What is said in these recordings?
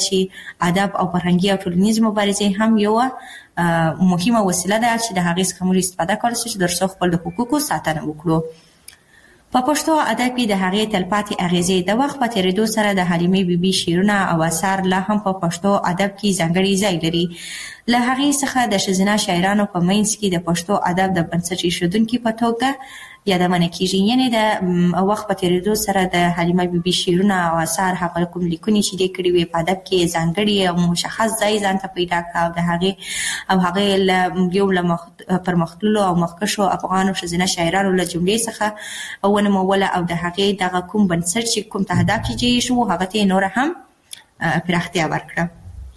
چې ادب او فرهنګي او ټولنیز مبارزې هم یو مهمه وسیله ده چې د هغې څخه موږ استفاده کولی شو چې ترڅو خپل د حقوقو ساتنه وکړو. په پښتو ادب کې د هغې تلپاتې اغیزې د وخت په تېرېدو سره د حلیمې بیبي شعرونه او اثار لا هم په پښتو ادب کې ځانګړی ځای لري. له هغې څخه د ښځینه شاعرانو په منځ کې د پښتو ادب د بنسټ ایښودونکي په توګه یادونه کېږي. یعنې د وخت په تېرېدو سره د حلیمه بیبي شعرونه او اثار هغه کوم لیکنې چې دې کړي وې په ادب کې ځانګړي او مشخص ځای ځان ته پیدا کړه او د هغې له یو له پرمختللو او مخکښو افغانو ښځینه شاعرانو له جملې څخه ونموله او د هغې دغه کوم بنسټ چې کوم تهداب کې جوړ شو هغه ته یې نوره هم پراختیا ورکړه.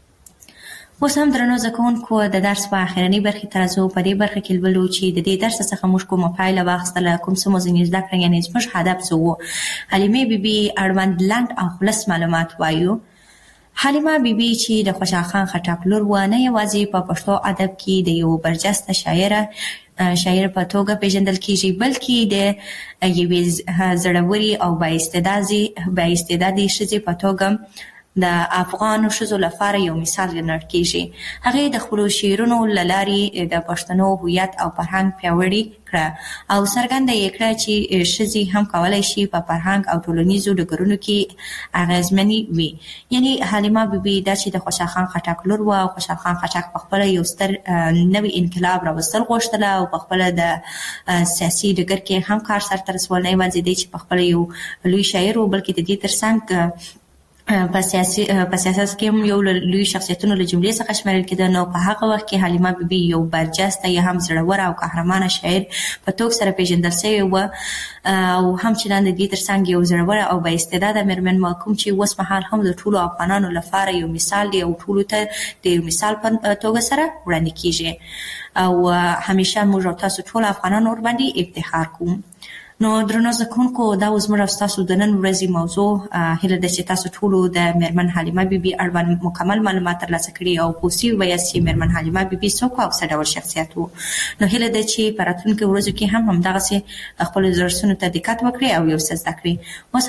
اوس هم درنو زده کوونکو د درس په اخرنۍ برخې ته راځو. په دې برخه کې لولو چې د دې درس څخه موږ کومه پایله واخیستله، کوم څه مو ځینې زده کړل، یعنې زموږ هدف څه و. حلیمې بیبي اړوند لنډ او خلص معلومات وایو. حلیمه بیبي چې د خوشحال خان خټک لور وه، نه یوازې په پښتو ادب کې د یو برجسته شاعر په توګه پیژندل کیږي، بلکې د یوې زړورې او بااستعدادې ښځې په توګه د افغانو ښځو لپاره یو مثال ګڼل کیږي. هغې د خپلو شعرونو له لارې د پښتنو هویت او فرهنګ پیاوړي کړه او څرګنده یې کړه چې ښځې هم کولی شي په فرهنګ او ټولنیزو ډګرونو کې اغېزمنې وي. یعنې حلیمه بیبي دا چې د خوشحال خان خټک لور وه او خوشحال خان خټک پخپله یو ستر نوی انقلاب راوستل غوښتله او پخپله د سیاسي ډګر کې هم کار سرته رسول، نه یوازې دی چې پخپله یو لوی شاعر و، بلکې د دې ترڅنګ په سیاست کې هم یو لوی شخصیتونو له جملې څخه شمیرل کېده. نو په هغه وخت کې حلیمه بیبي یو برجسته یا هم زړوره او قهرمانه شاعر په توګه سره پیژندل شوې وه او هم چندان د دې ترڅنګ یو زړوره او بااستعداده مېرمن وه، کوم چې اوس مهال هم د ټولو افغانانو لپاره یو مثال دی او ټولو ته د یو مثال په توګه سره وړاندې کېږي او همیشه موږ او تاسو ټول افغانان ورباندې افتخار کوو. نو درنو زده کوونکو، دا اوس موږ او ستاسو د نن ورځې موضوع. هیله ده چې تاسو ټولو د مېرمن حلیمه بیبي اړوند مکمل معلومات ترلاسه کړي او پوه سوي ویاست چې مېرمن حلیمه بیبي څوک او څه ډول شخصیت و. نو هیله ده چې په راتلونکو ورځو کې هم همدغسې خپلو درسونو ته دقت وکړئ او یو څه زده کړئ. اوس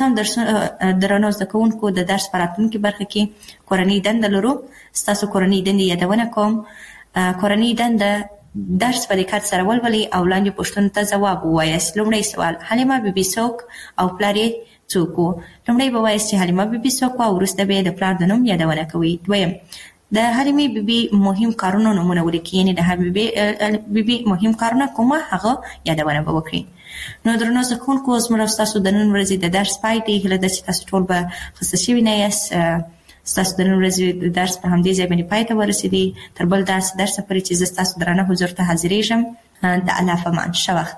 هم درنو زده کوونکو، د درس په راتلونکي برخه کې کورنۍ دنده لرو. ستاسو کورنۍ دندې یادونه کوم. کورنۍ دنده درس په دقت سره ولولئ او لاندې پوښتنو ته ځواب ووایاست. لومړی سوال: حلیمه بیبي څوک او پلار یې څوک و؟ لومړی به وایاست چې حلیمه بیبي څوک و او وروسته به یې د پلار د نوم یادونه کوئ. دویم: د حلیمې بیبي مهم کارونو نومونه ولیکئ، یعنې د حلیمې بیبي مهم کارونه کومه هغه یادونه به وکړئ. نو درنو زده کوونکو، زموږ او ستاسو د نن ورځې د درس پای دی. هیله ده چې تاسو ټول به خسته شوي نه یاست. ستاسو د نن ورځې د درس په همدې ځای باندې پای ته ورسېدي. تر بل درس پورې چې زه ستاسو درانه حضور ته حاضرېږم. د الله په امان. ښه وخت.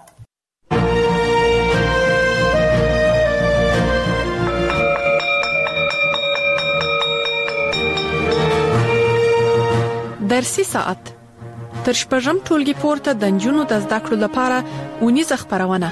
درسي ساعت تر شپږم ټولګي پورته د نجونو د زده کړو لپاره اونیزه خپرونه.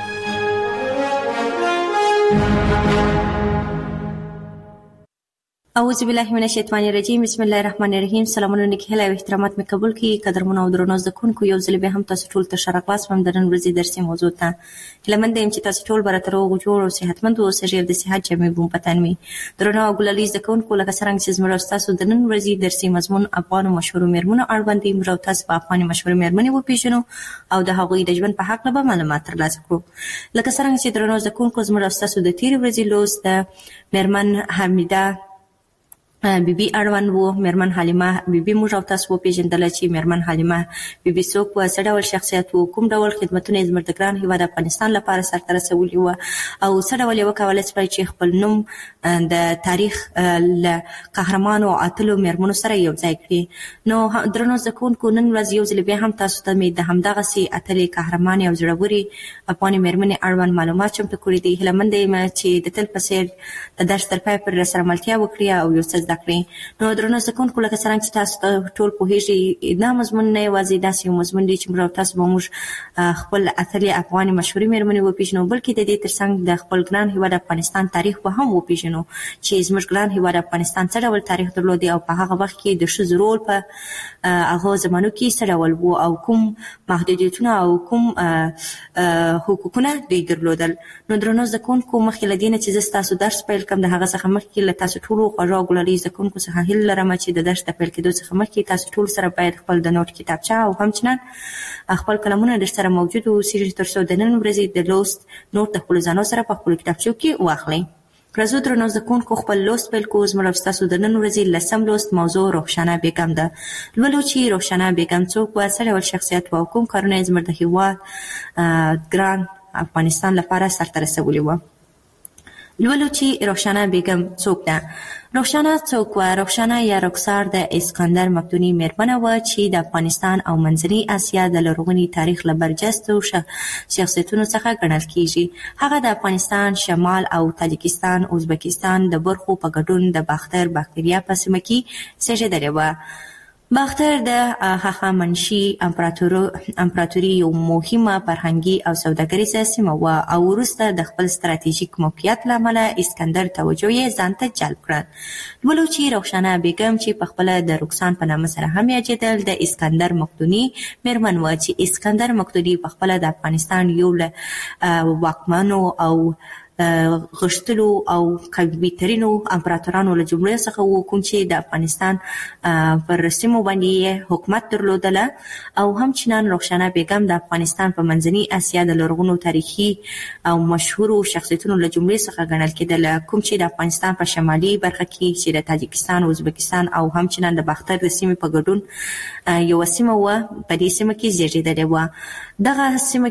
اعوذ بالله من الشیطان الرجیم. بسم الله الرحمن الرحیم. سلامونه نیک هیله او احترامات مې قبول کړئ. قدرمن او درنو زده کوونکو، یو ځل بیا هم تاسو ټول ته ښه راغلاست وم د نن ورځې درسي موضوع ته. هیله مند یم چې تاسو ټول به راته روغ جوړ او صحتمند اوسئ او د صحت جامې به مو په تن وي. درنو او ګلالي زده کوونکو، لکه څرنګه چې زموږ او ستاسو د نن ورځې درسي مضمون افغانو مشهورو مېرمنو اړوند دی، موږ او تاسو به افغاني مشهورې مېرمنې وپېژنو او د هغوی د ژوند په هکله به معلومات ترلاسه کړو. لکه څرنګه چې درنو زده کوونکو، زموږ او ستاسو د تېرې ورځې لوست د مېرمن حمیده بیبي اړوند وو. مېرمن حلیمه بیبي موږ او تاسو وپېژندله چې مېرمن حلیمه بیبي څوک وه، څه ډول شخصیت وو، کوم ډول خدمتونه یې زموږ د ګران هېواد افغانستان لپاره سرته رسولي وه او څه ډول یې وکولی شوای چې خپل نوم د تاریخ له قهرمانو او اتلو مېرمنو سره یو ځای کړي. نو درنو زده کوونکو، نن ورځ یو ځل بیا هم تاسو ته مې د همدغسې اتلې قهرمانې او زړورې افغاني مېرمنې اړوند معلومات چمتو کړي دي. هیله منده یم چې د تل په څېر د درس تر پای پورې راسره ملتیا وکړي او یو څه زده کړئ. نو درنو زده کوونکو، لکه څرنګه چې تاسو ټول پوهېږئ، دا مضمون نه یوازې داسې یو مضمون دی چې موږ او تاسو به موږ خپل اتلې افغاني مشهورې مېرمنې وپېژنو، بلکې د دې ترڅنګ د خپل ګران هېواد افغانستان تاریخ به هم وپېژنو چې زموږ ګران هېواد افغانستان څه ډول تاریخ درلودی او په هغه وخت کې د ښځو رول په هغه زمانو کې څه ډول و او کوم محدودیتونه او کوم حقوقونه دوی درلودل. نو درنو زده کوونکو، مخکې له دې نه چې زه ستاسو درس پیل کړم، د هغه څخه مخکې له تاسو ټولو خوږو او ګلالي زده کوونکو څخه هیله لرم چې د درس د پیل کېدو څخه مخکې تاسو ټول سره باید خپل د نوټ کتابچه او همچنان خپل قلمونه در سره موجود اوسېږي تر څو د نن ورځې د لوست نوټ د خپلو ځانو سره په خپلو کتابچو کې واخلئ. راځو درنو زده کوونکو خپل لوست پیل کوو. زموږ او ستاسو د نن ورځې 10م لوست موضوع رخشانه بیګم ده. لولو چې رخشانه بیګم څوک وه، څه ډول شخصیت وه او کوم کارونه یې زموږ د هېواد ګران افغانستان لپاره سرته رسولي وه. لولو چې رخشانه بیګم څوک ده. رخشانه څوک وه؟ رخشانه یا رخسار د اسکندر مقدوني میرمنه وه چې د افغانستان او منځنۍ اسیا د لرغوني تاریخ له برجستو شخصیتونو څخه ګڼل کیږي. هغه د افغانستان شمال او تاجکستان ازبکستان د برخو په ګډون د باختر باکتریا په سیمه کې زیږېدلې وه. باختر د هخامنشي امپراتوري یو مهمه فرهنګي او سوداګریزه سیمه وه او وروسته د خپل ستراتیژیک موقعیت له امله اسکندر توجه یې ځان ته جلب کړل. لولو چې رخشانه بیګم چې پخپله د رکسان په نامه سره هم یادېدل د اسکندر مقدوني میرمن وه چې اسکندر مقدوني پخپله د افغانستان یو له واکمنو او غښتلو او قوي ترینو امپراتورانو له جملې څخه و، کوم چې د افغانستان پر سیمو باندې حکومت درلودله او همچنان رخشانه بیګم د افغانستان په منځنۍ اسیا د لرغونو تاریخي او مشهورو شخصیتونو له جملې څخه ګڼل کېدله، کوم چې د افغانستان په شمالي برخه کې چې د تاجکستان، ازبکستان او همچنان د باختر د سیمې په ګډون یوه سیمه وه، په دې سیمه کې زیږېدلې وه. دغه سیمه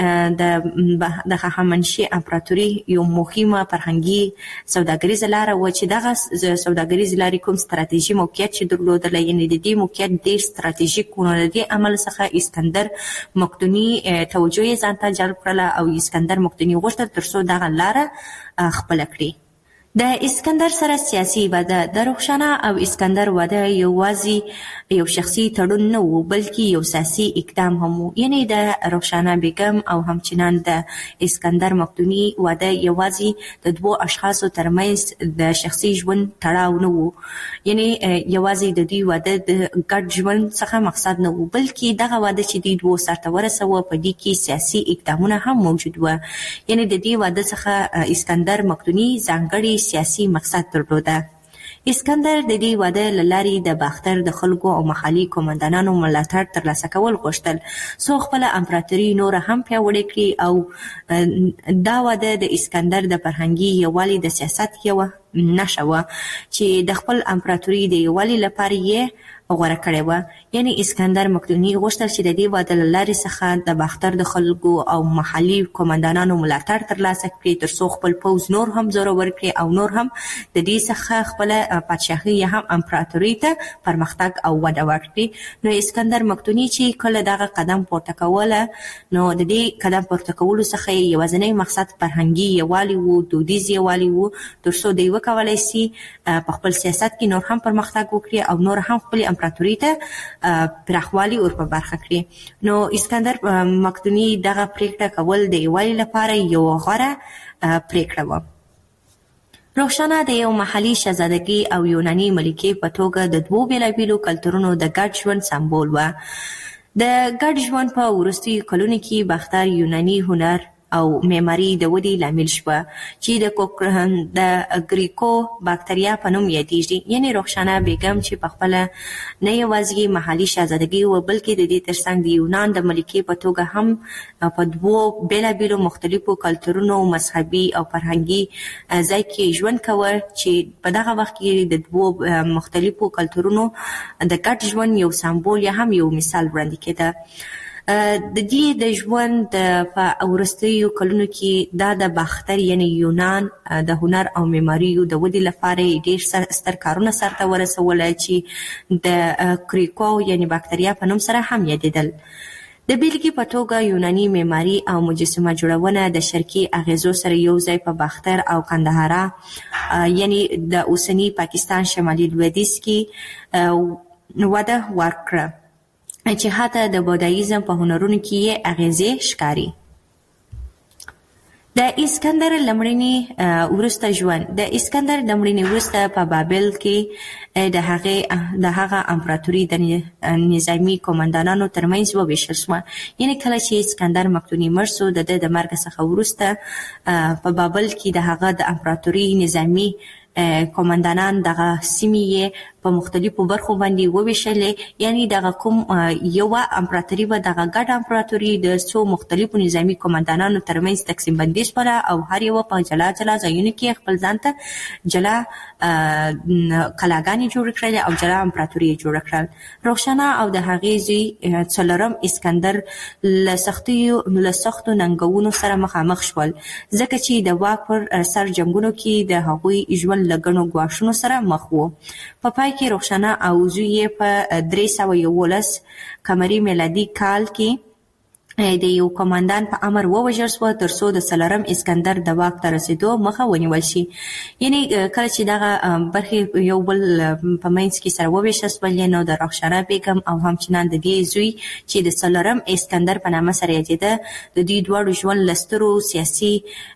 کې د هخامنشي امپراتوري یو مهمه فرهنګي سوداګریزه لاره وه چې دغه سوداګریزې لارې کوم ستراتیژي موقعیت چې درلودله، یعنې د دې موقعیت ډېر ستراتیژیک و، نو د دې عمل څخه اسکندر مقدوني توجه یې ځان ته جلب کړله او اسکندر مقدوني غوښتل تر څو دغه لاره خپله کړي. د اسکندر سره سیاسي واده. د رخشانه او اسکندر واده یوازې یو شخصي تړون نه و بلکې یو سیاسي اقدام هم و، یعنې د رخشانه بیګم او همچنان د اسکندر مقدوني واده یوازې د دوو اشخاصو ترمنځ د شخصي ژوند تړاو نه و، یعنې یوازې د دوی واده د ګډ ژوند څخه مقصد نه و بلکې دغه واده چې دوی دوو سرته ورسوه په دې کې سیاسي اقدامونه هم موجود وه، یعنې د دې واده څخه اسکندر مقدوني ځانګړي سیاسي مقصد درلوده. اسکندر د دې واده له لارې د باختر د خلکو او محلي قومندانانو ملاتړ ترلاسه کول غوښتل څو خپله امپراتوري نوره هم پیاوړې کړي او دا واده د اسکندر د فرهنګي یووالي د سیاست یوه نښه وه چې د خپل امپراتوري د یووالي لپاره یې غوره کړې وه. یعنې اسکندر مقدوني غوښتل چې د دې واده له لارې څخه د باختر د خلکو او محلي قومندانانو ملاتړ ترلاسه کړي تر څو خپل پوځ نور هم زورور کړي او نور هم د دې څخه خپله پادشاهي یا هم امپراتوري ته پرمختګ او وده ورکړي. نو اسکندر مقدوني چې کله دغه قدم پورته کوله، نو د دې قدم پورته کولو څخه یې یوازینی مقصد فرهنګي یووالي و، دودیز یووالي و، تر څو دوی وکولی سي په خپل سیاست کې نور هم پرمختګ وکړي او نور هم خپلې امپراتوري ته پراخوالی ور په برخه کړي. نو اسکندر مقدوني دغه پریکړه کول د یووالي لپاره یو غوره پریکړه وه. رخشانه د یو محلي شهزادګۍ او یوناني ملکې په توګه د دوو بېلابېلو کلتورونو د ګډ ژوند سمبول وه. د ګډ ژوند په وروستیو کلونو کې باختر یوناني هنر او معماري د ودې لامل شوه چې د ګریکو باکتریا په نوم یادېږي. یعنې رخشانه بیګم چې پخپله نه یوازې محلي شهزادګۍ وه بلکې د دې ترڅنګ د یونان د ملکې په توګه هم په دوو بېلابېلو مختلفو کلتورونو مذهبي او فرهنګي ځای کې ژوند کوه چې په دغه وخت کې د دوو مختلفو کلتورونو د ګډ ژوند یو سمبول یا هم یو مثال وړاندې کېده. د دې د ژوند په وروستیو کلونو کې دا د باختر یعنی یونان د هنر او معماریو د ودې لپاره ډېر ستر کارونه سرته ورسوله چې د کریکو یعنی باکتریا په نوم سره هم یادېدل. د بیلګې په توګه یوناني معماري او مجسمه جوړونه د شرقي اغیزو سره یو ځای په باختر او قندهاره یعنی د اوسني پاکستان شمالي لویدیځ کې وده ورکړه چې حتی د بودایزم په هنرونو کې یې اغیزې ښکاري. د اسکندر لمړني وروسته ژوند. د اسکندر لمړني وروسته په بابل کې د هغه امپراتوري د نظامي قومندانانو ترمنځ وویشل شوه. یعنې کله چې اسکندر مقدوني مړ شو، د ده د مرګ څخه وروسته په بابل کې د هغه د امپراتوري نظامي قومندانان دغه سیمې په مختلفو برخو باندې وویشلې، یعنی دغه کوم یو امپراتوري به دغه ګډ امپراتوري د څو مختلفو نظامی قومندانانو ترمنځ تقسیم بندي شوه او هر یو په جلا جلا ځایونو کې خپل ځان ته جلا کلاګانې جوړ کړل او جلا امپراتوري جوړ کړل. روښانه او د هغې زوی څلورم اسکندر له سختو ننګونو سره مخامخ شول، ځکه چې د واک پر سر جنګونو کې د هغوی ژوند له ګڼو ګواښونو سره مخ و. په پای کې روښانه او زوی یې په 311 قمري میلادي کال کې د یو قومندان په امر ووژل شو تر څو د څلورم اسکندر د واک ته رسیدو مخه ونیول شي. یعنی کله چې دغه برخې یو بل په منځ کې سره وویشل شولې، نو د رخشانه بیګم او همچنان د دې زوی چې د څلورم اسکندر په نامه سره یادېده، د دوی دواړو ژوند له سترو سیاسي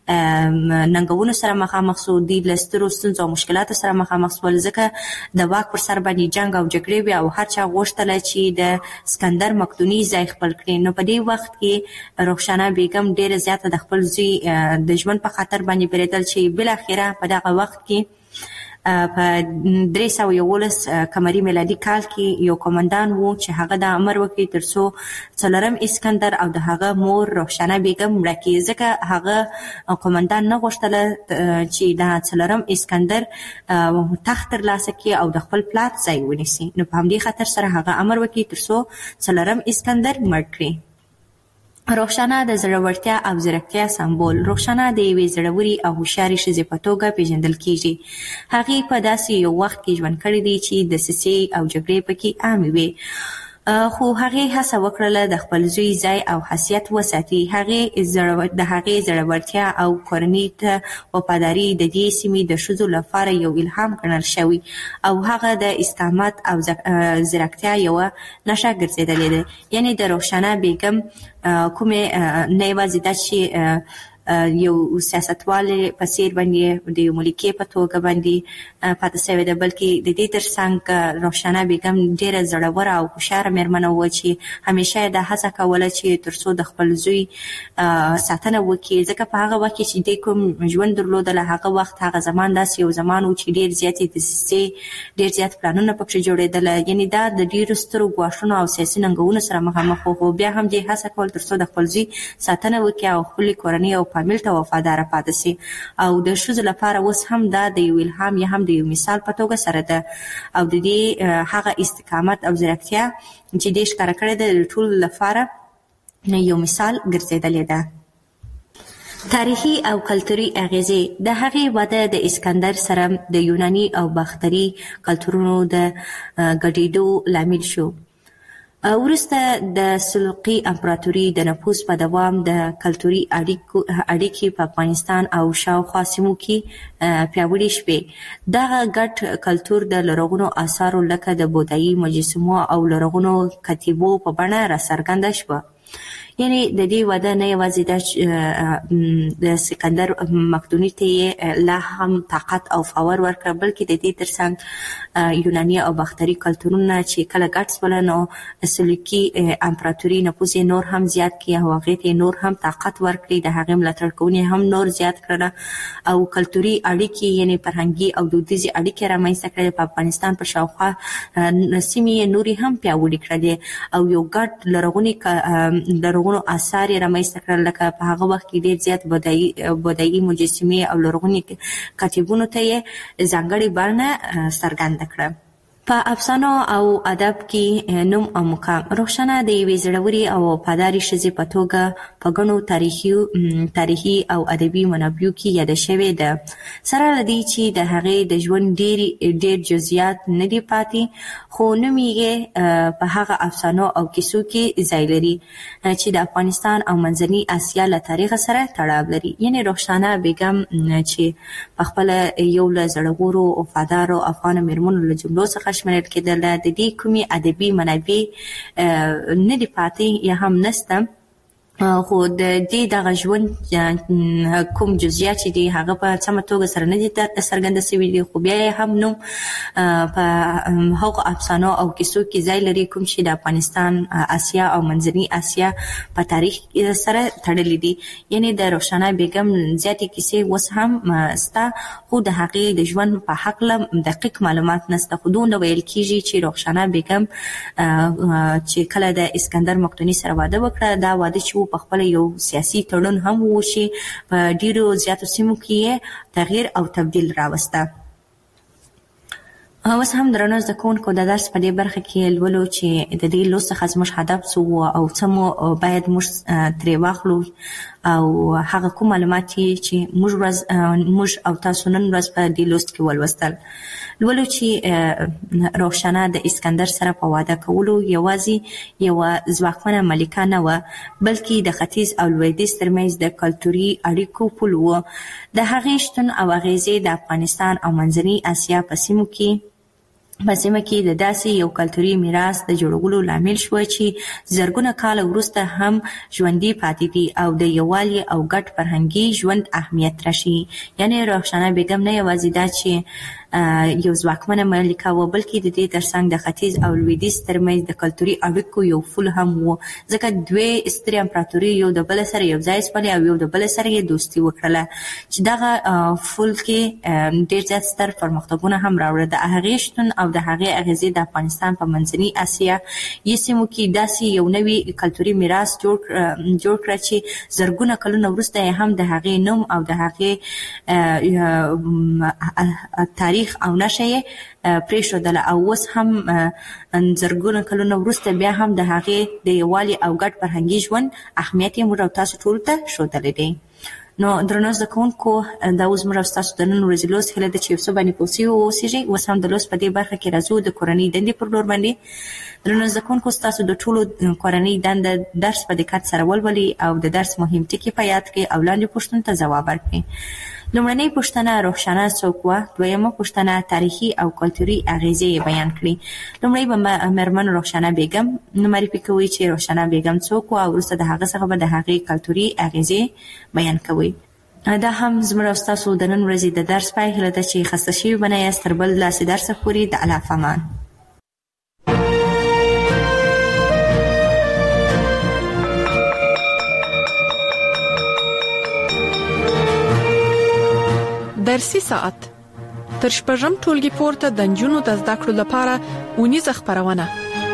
ننګونو سره مخامخ شو، دوی له سترو ستونزو او مشکلاتو سره مخامخ شول، ځکه د واک پر سر باندې جنګ او جګړې وې او هر چا غوښتله چې د اسکندر مقدوني ځای خپل کړي. نو په دې وخت کې روښانه بیګم ډیره زیاته د خپل زوی د ژوند په خطر باندې پرېدل چې بل اخیره په دغه وخت کې په 311 قمري میلادي کال کې یو قومندان وو چې هغه د امر وکړي تر څو څلورم اسکندر او د هغه مور روښانه بیګم مړه کړي، ځکه هغه قومندان نه غوښتله چې د څلورم اسکندر تخت ترلاسه کړي او د خپل پلار ځای ونیسي. نو په همدې خاطر سره هغه امر وکړي تر څو څلورم اسکندر مړ کړي. روښانه د زړورتیا او ځیرکتیا سمبول. روښانه د یوې زړورې او هوښیارې ښځې په توګه پیژندل کیږي. هغې په داسې یو وخت کې ژوند کړی دی چې دسیسې او جګړې پکې عامې وې، خو هغې هڅه وکړله د خپل زوی ځای او حیثیت وساتي. د هغې زړورتیا او کورنۍ ته وفاداري د دې سیمې د ښځو لپاره یو الهام ګڼل شوی او هغه د استقامت او ځیرکتیا یوه نښه ګرځېدلې ده. یعنی د روښانه بیګم کومې نه یوازې دا چې یو سیاستوالې په څېر باندې د یو ملکې په توګه باندې پاتې شوې ده، بلکې د دې ترڅنګ روښانه بیګم ډېره زړوره او هوښیاره مېرمنه وه چې همیشه یې دا هڅه کوله چې تر څو د خپل زوی ساتنه وکړي، ځکه په هغه وخت کې چې دی کوم ژوند درلودله هغه وخت هغه زمان داسې یو زمان و چې ډېر زیاتې دسیسې ډېر زیات پلانونه پکې جوړېدله، یعنې دا د ډېرو سترو ګواښونو او سیاسي ننګونو سره مخامخ و، خو بیا هم دې هڅه کول تر څو د خپل زوی ساتنه وکړي او خپلې کورنۍ او فامیل ته وفاداره پاتې شي. او د ښځو لپاره اوس هم دا د یو الهام یا هم د یو مثال په توګه سره ده او د دې هغه استقامت او ځیرکتیا چې دې ښکاره کړې ده د ټولو لپاره یو مثال ګرځېدلې ده. تاریخي او کلتوري اغیزې. د هغې وده د اسکندر سره د یوناني او باختري کلتورونو د ګډېدو لامل شو. وروسته د سلجوقي امپراتوري د نفوذ په دوام د کلتوري اړیکې په افغانستان او شاوخوا سیمو کې پیاوړې شوې. دغه ګډ کلتور د لرغونو آثارو لکه د بودایي مجسمو او لرغونو کتیبو په بڼه راڅرګنده شوه. یعنی د دې وده نه یوازې دا د سکندر مقدوني ته یې لا هم طاقت او باور ورکړه، بلکې د دې ترڅنګ یوناني او باختري کلتورونه چې کله ګډ شول نو سلجوقي امپراتوري نفوذ یې نور هم زیات کړي او هغې ته نور هم طاقت ورکړي، د هغې ملاتړ کوونکي هم نور زیات کړله او کلتوري اړیکې یعنی فرهنګي او دودیزې اړیکې رامنځته کړې. په افغانستان په شاوخوا سیمې یې نورې هم پیاوړې کړلې او یو ګډ لرغونو آثار یې رامنځته کړل، لکه په هغه وخت کې ډېر زیات بودایي مجسمې او لرغوني کتیبونو ته یې ځانګړې بڼه څرګنده کړه. په افسانو او ادب کې نوم او مقام. روښانه د یوې زړورې او وفادارې ښځې په توګه په ګڼو تاریخي او ادبي منابعو کې یاده شوې ده، سره له دې چې د هغې د ژوند ډېر جزئیات نه دي پاتې، خو نوم یې په هغه افسانو او کیسو کې ځای لري چې د افغانستان او منځنۍ اسیا له تاریخ سره تړاو لري. یعنې روښانه بیګم چې په خپله یو له زړورو وفادارو افغانو مېرمنو له جملو څخه شمېرل کېدله، د دې کومې ادبي منابع نه دي پاتې یا هم نسته، خو د دې دغه ژوند کوم جزئیات چې دي هغه په سمه توګه سره نه دي څرګنده شوي دي، خو بیا هم نوم په هغو افسانو او کیسو کې ځای لري کوم چې د افغانستان، اسیا او منځنۍ اسیا په تاریخ سره تړلي دي. یعنې د رخسانه بیګم زیاتې کیسې اوس هم شته، خو د هغې د ژوند په هکله دقیق معلومات نشته. خو دومره ویل کېږي چې رخسانه بیګم چې کله د اسکندر مقدوني سره واده وکړه، دا واده چې په خپل یو سیاسي تړون هم و چې په ډیرو زیاتو سیمو کې تغییر او تبدیل راوسته. اوس هم درنو زده کوونکو د درس په دې برخه کې لولو چې د دې لوست څخه زموږ هدف څه و او څه مو باید موږ ترې واخلو او هغه کوم معلومات چې موږ او تاسو نن ورځ په دې لوست کې ولوستل. لولو چې روښانه د اسکندر سره په واده کولو یوازې یوه ځواکمنه ملکه نه وه، بلکې د ختیځ او لویدیځ ترمنځ د کلتوري اړیکو پل و. د هغې شتون او اغیزې د افغانستان او منځنۍ اسیا په سیمه کې د داسې یو کلتوري میراث د جوړولو لامل شو چې زرګونه کاله وروسته هم ژوندي پاتې دي او د یووالي او ګډ فرهنګي ژوند اهمیت راشي. یعنې رخسانه بیګم نه یوازې دا چې یو ځواکمنه ملکه و، بلکې د دې ترڅنګ د ختیځ او لویدیځ ترمنځ د کلتوري اړیکو یو پل هم و، ځکه دوی سترې امپراتوري یو د بل سره یو ځای شولې او یو د بل سره یې دوستي وکړله چې دغه پل کې ډېر زیات ستر پرمختګونه هم راوړل. د هغې شتون او د هغې اغیزې د افغانستان په منځنۍ اسیا سیمو کې داسې یو نوی کلتوري میراث جوړ کړه چې زرګونه کلونه وروسته هم د هغې نوم او د هغې تاریخ او نشه یې پرېښودله او اوس هم زرګونه کلونه وروسته بیا هم د هغې د یووالي او ګډ فرهنګي ژوند اهمیت یې موږ او تاسو ټولو ته ښودلی دی. نو درنو زده کوونکو، دا اوس موږ او ستاسو د نن ورځې لوست هیله ده چې یو څه باندې پوه شوي واوسېږئ. اوس هم د لوست په دې برخه کې راځو د کورنۍ دندې پر لور باندې. درنو زده کوونکو، ستاسو د ټولو کورنۍ دنده درس په دقت سره ولولئ او د درس مهم ټکي په یاد کړئ او لاندې پوښتنو ته ځواب ورکړئ. لومړنۍ پوښتنه رخسانه څوک وه؟ دویمه پوښتنه تاریخي او کلتوري اغیزې یې بیان کړي. لومړی به مېرمن رخسانه بیګم معرفي کوئ چې رخسانه بیګم څوک وه او وروسته د هغه څخه به د هغې کلتوري اغیزې بیان کوئ. دا هم زموږ او ستاسو د نن ورځې د درس پای هیله ده چې خسته شوي به نه یاست. تر بل داسې درسه پورې د الله په امان. درسي ساعت تر شپږم ټولګي پورته د نجونو د زده کړو لپاره اونیزه خپرونه.